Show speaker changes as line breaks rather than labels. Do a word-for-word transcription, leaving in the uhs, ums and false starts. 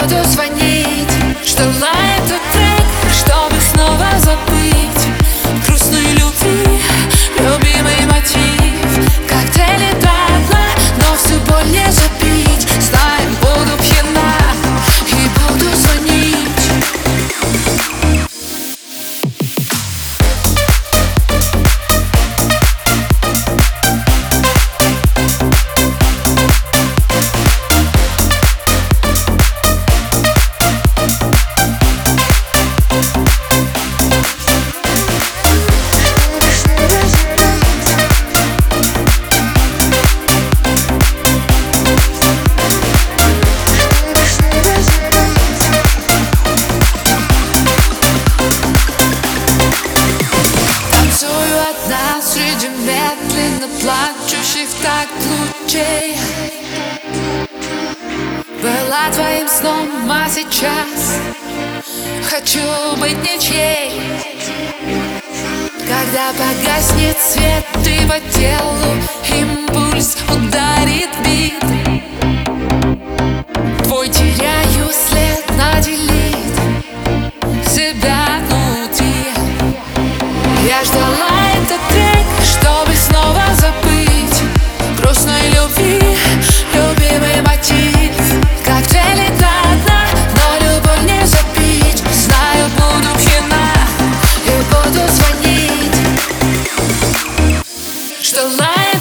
буду звонить, что лает тот трек, чтобы снова забыть грустной любви, любимый мотив. Коктейли до дна, но всю боль не запить. Знаю, буду пьяна и буду звонить. Среди медленно плачущих так лучей была твоим сном, а сейчас хочу быть ничей. Когда погаснет свет и по телу импульс ударит бит, твой теряю след наделит себя внутри. Я ждала этот трек, чтобы снова забыть грустной любви, любимый мотив. Коктейли до дна, но любовь не запить. Знаю, буду пьяна и буду звонить, что лай.